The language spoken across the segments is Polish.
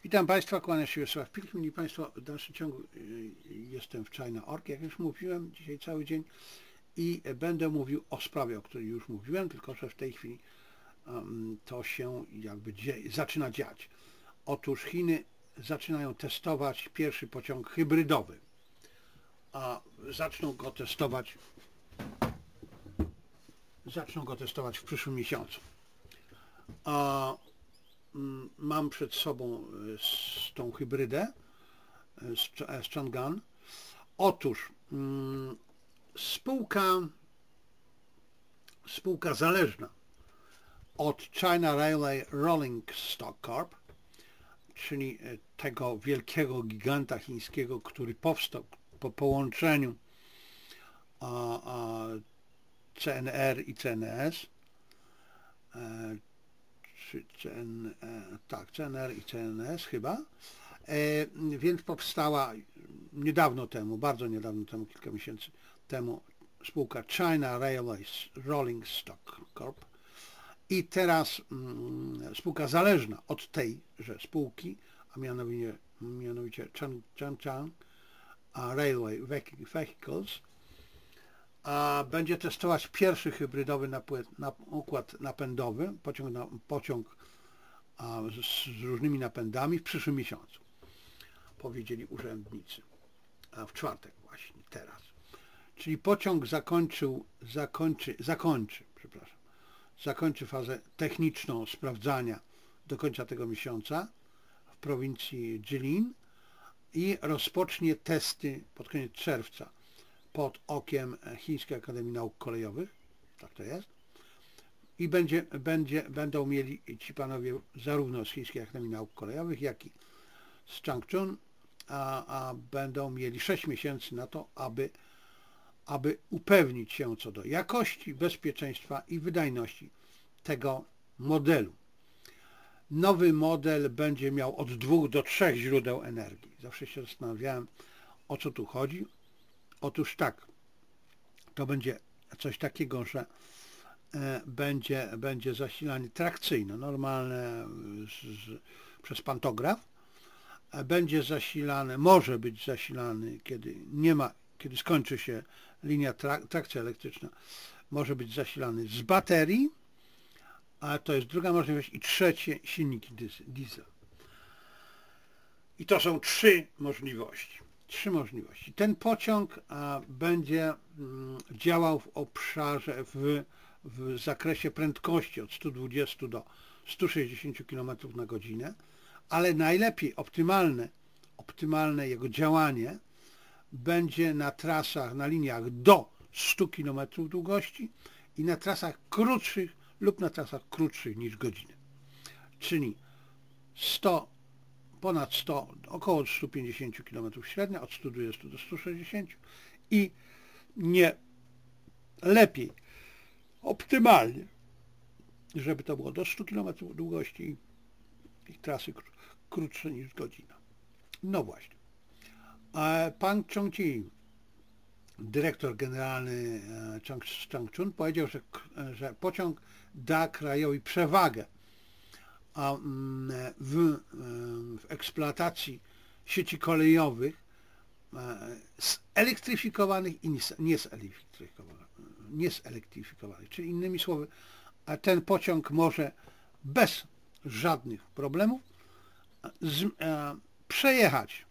Witam Państwa, kłania się Wiesław Pilch. Mili Państwo, w dalszym ciągu jestem w China.org, jak już mówiłem, dzisiaj cały dzień i będę mówił o sprawie, o której już mówiłem, tylko że w tej chwili to się jakby zaczyna dziać. Otóż Chiny zaczynają testować pierwszy pociąg hybrydowy, a zaczną go testować w przyszłym miesiącu. Mam przed sobą tą hybrydę z Chang'an. Otóż spółka zależna od China Railway Rolling Stock Corp, czyli tego wielkiego giganta chińskiego, który powstał po połączeniu CNR i CNS, CNR i CNS chyba, więc powstała niedawno temu, bardzo niedawno temu, kilka miesięcy temu, spółka China Railways Rolling Stock Corp. I teraz spółka zależna od tejże spółki, a mianowicie Changchun Railway Vehicles, będzie testować pierwszy hybrydowy układ napędowy, pociąg z różnymi napędami w przyszłym miesiącu, powiedzieli urzędnicy, a w czwartek właśnie teraz. Czyli pociąg zakończy fazę techniczną sprawdzania do końca tego miesiąca w prowincji Jilin i rozpocznie testy pod koniec czerwca pod okiem Chińskiej Akademii Nauk Kolejowych, tak to jest, i będą mieli ci panowie zarówno z Chińskiej Akademii Nauk Kolejowych, jak i z Changchun, a będą mieli 6 miesięcy na to, aby upewnić się co do jakości, bezpieczeństwa i wydajności tego modelu. Nowy model będzie miał od 2 do 3 źródeł energii. Zawsze się zastanawiałem, o co tu chodzi. Otóż tak, to będzie coś takiego, że będzie zasilanie trakcyjne, normalne przez pantograf. Będzie zasilany, może być zasilany, kiedy skończy się linia trakcja elektryczna, może być zasilany z baterii, a to jest druga możliwość, i trzecie silniki diesel. I to są trzy możliwości. Ten pociąg będzie działał w obszarze, w zakresie prędkości od 120 do 160 km na godzinę, ale najlepiej, optymalne jego działanie będzie na trasach, na liniach do 100 km długości i na trasach krótszych lub na trasach krótszych niż godzinę. Czyli ponad 100, około 150 km średnia, od 120 do 160 i nie lepiej, optymalnie, żeby to było do 100 km długości i trasy krótsze niż godzina. No właśnie. Pan Chong Qi, dyrektor generalny Changchun, powiedział, że pociąg da krajowi przewagę w eksploatacji sieci kolejowych zelektryfikowanych i niezelektryfikowanych. Czyli innymi słowy, ten pociąg może bez żadnych problemów przejechać,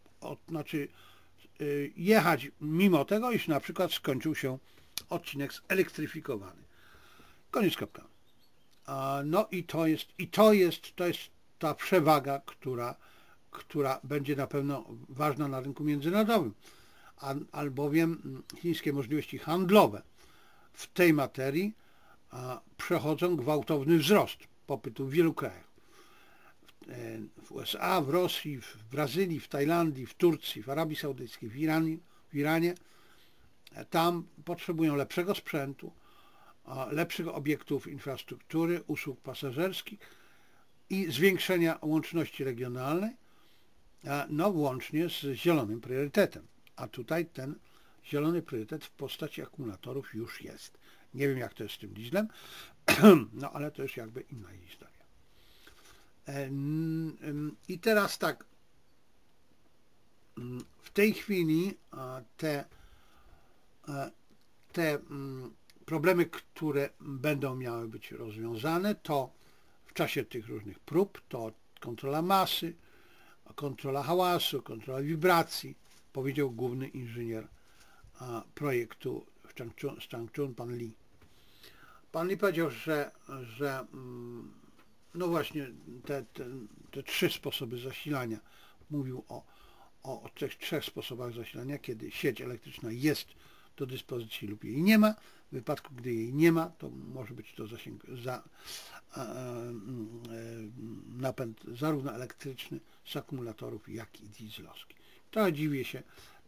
jechać mimo tego, iż na przykład skończył się odcinek zelektryfikowany. Koniec, kropka. No i to jest ta przewaga, która będzie na pewno ważna na rynku międzynarodowym, albowiem chińskie możliwości handlowe w tej materii przechodzą gwałtowny wzrost popytu w wielu krajach. W USA, w Rosji, w Brazylii, w Tajlandii, w Turcji, w Arabii Saudyjskiej, w Iranie. Tam potrzebują lepszego sprzętu, lepszych obiektów infrastruktury, usług pasażerskich i zwiększenia łączności regionalnej, no włącznie z zielonym priorytetem. A tutaj ten zielony priorytet w postaci akumulatorów już jest. Nie wiem, jak to jest z tym dieslem, no ale to już jakby inna historia. I teraz tak, w tej chwili te problemy, które będą miały być rozwiązane, to w czasie tych różnych prób, to kontrola masy, kontrola hałasu, kontrola wibracji, powiedział główny inżynier projektu z Changchun, pan Li. Pan Li powiedział, że no właśnie te 3 sposoby zasilania, mówił o tych 3 sposobach zasilania, kiedy sieć elektryczna jest do dyspozycji lub jej nie ma. W wypadku, gdy jej nie ma, to może być to napęd zarówno elektryczny z akumulatorów, jak i dieslowski. Trochę dziwię się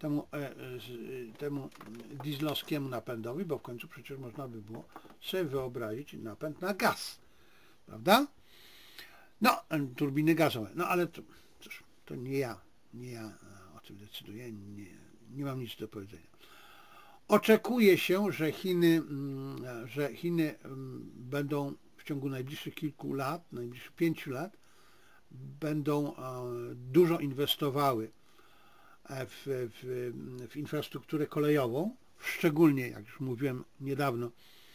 temu dieslowskiemu napędowi, bo w końcu przecież można by było sobie wyobrazić napęd na gaz, prawda? No, turbiny gazowe. No ale cóż, to nie ja o tym decyduję, nie mam nic do powiedzenia. Oczekuje się, że Chiny będą w ciągu najbliższych kilku lat, najbliższych 5 lat, będą dużo inwestowały w infrastrukturę kolejową, szczególnie, jak już mówiłem niedawno,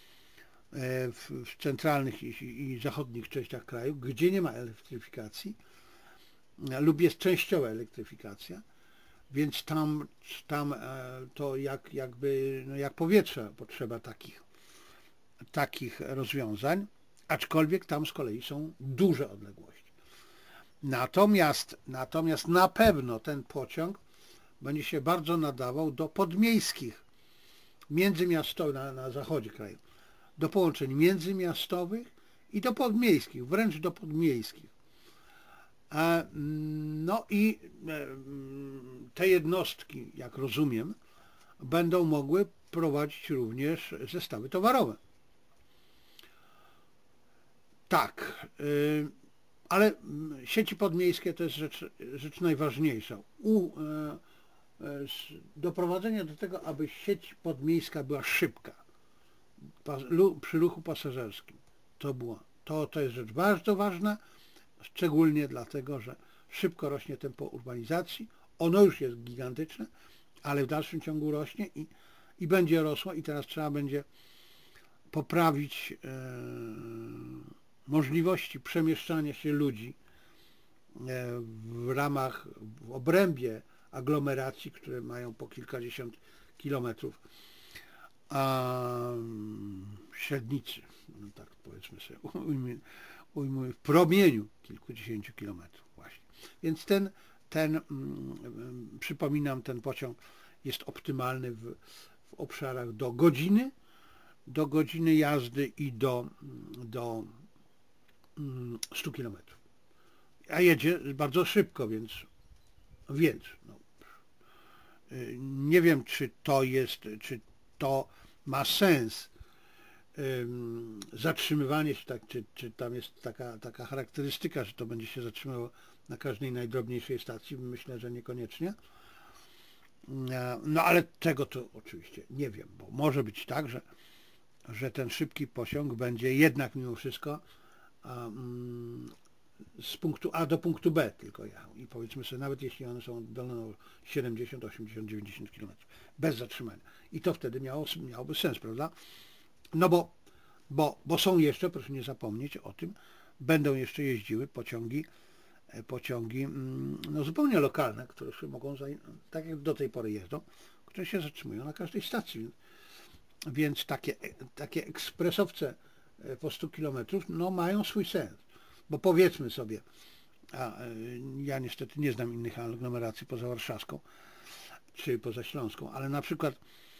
w centralnych i zachodnich częściach kraju, gdzie nie ma elektryfikacji lub jest częściowa elektryfikacja, więc tam to jak powietrze potrzeba takich rozwiązań, aczkolwiek tam z kolei są duże odległości. Natomiast na pewno ten pociąg będzie się bardzo nadawał do podmiejskich, międzymiastowych, na zachodzie kraju, do połączeń międzymiastowych i do podmiejskich, wręcz do podmiejskich. No i te jednostki, jak rozumiem, będą mogły prowadzić również zestawy towarowe. Tak, ale sieci podmiejskie to jest rzecz najważniejsza. Doprowadzenie do tego, aby sieć podmiejska była szybka przy ruchu pasażerskim. To jest rzecz bardzo ważna, szczególnie dlatego, że szybko rośnie tempo urbanizacji. Ono już jest gigantyczne, ale w dalszym ciągu rośnie i będzie rosło i teraz trzeba będzie poprawić możliwości przemieszczania się ludzi w obrębie aglomeracji, które mają po kilkadziesiąt kilometrów średnicy, no tak powiedzmy sobie, ujmuję, w promieniu kilkudziesięciu kilometrów właśnie. Więc przypominam, ten pociąg jest optymalny w obszarach do godziny jazdy i do 100 km. A jedzie bardzo szybko, więc no, nie wiem, czy to ma sens zatrzymywanie się, tak, czy tam jest taka charakterystyka, że to będzie się zatrzymywało na każdej najdrobniejszej stacji. Myślę, że niekoniecznie. No ale tego to oczywiście nie wiem, bo może być tak, że ten szybki pociąg będzie jednak mimo wszystko z punktu A do punktu B tylko jechał. I powiedzmy sobie, nawet jeśli one są oddalone o 70, 80, 90 km, bez zatrzymania. I to wtedy miałoby sens, prawda? No bo są jeszcze, proszę nie zapomnieć o tym, będą jeszcze jeździły pociągi no, zupełnie lokalne, które się mogą, tak jak do tej pory jeżdżą, które się zatrzymują na każdej stacji. Więc takie ekspresowce po 100 km no, mają swój sens. Bo powiedzmy sobie, ja niestety nie znam innych aglomeracji poza warszawską czy poza śląską, ale na przykład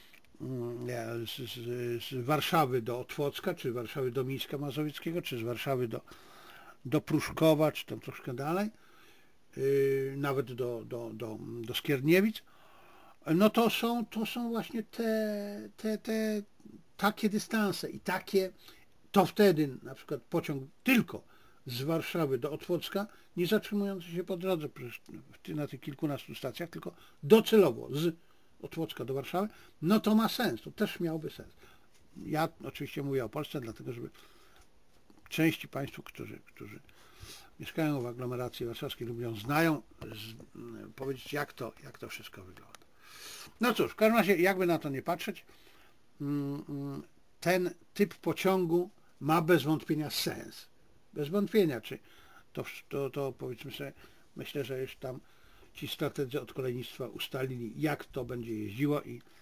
z Warszawy do Otwocka, czy z Warszawy do Mińska Mazowieckiego, czy z Warszawy do Pruszkowa, czy tam troszkę dalej, nawet do Skierniewic, no to są właśnie takie dystanse i to wtedy na przykład pociąg tylko z Warszawy do Otwocka, nie zatrzymujący się po drodze na tych kilkunastu stacjach, tylko docelowo z Otwocka do Warszawy, no to ma sens, to też miałoby sens. Ja oczywiście mówię o Polsce, dlatego żeby części Państwu, którzy mieszkają w aglomeracji warszawskiej lub ją znają, powiedzieć jak to wszystko wygląda. No cóż, w każdym razie jakby na to nie patrzeć, ten typ pociągu ma bez wątpienia sens. Bez wątpienia, czy to powiedzmy sobie, myślę, że już tam ci strategzy od kolejnictwa ustalili, jak to będzie jeździło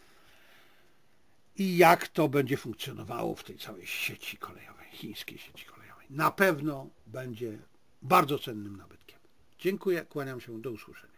i jak to będzie funkcjonowało w tej całej sieci kolejowej, chińskiej sieci kolejowej. Na pewno będzie bardzo cennym nabytkiem. Dziękuję, kłaniam się, do usłyszenia.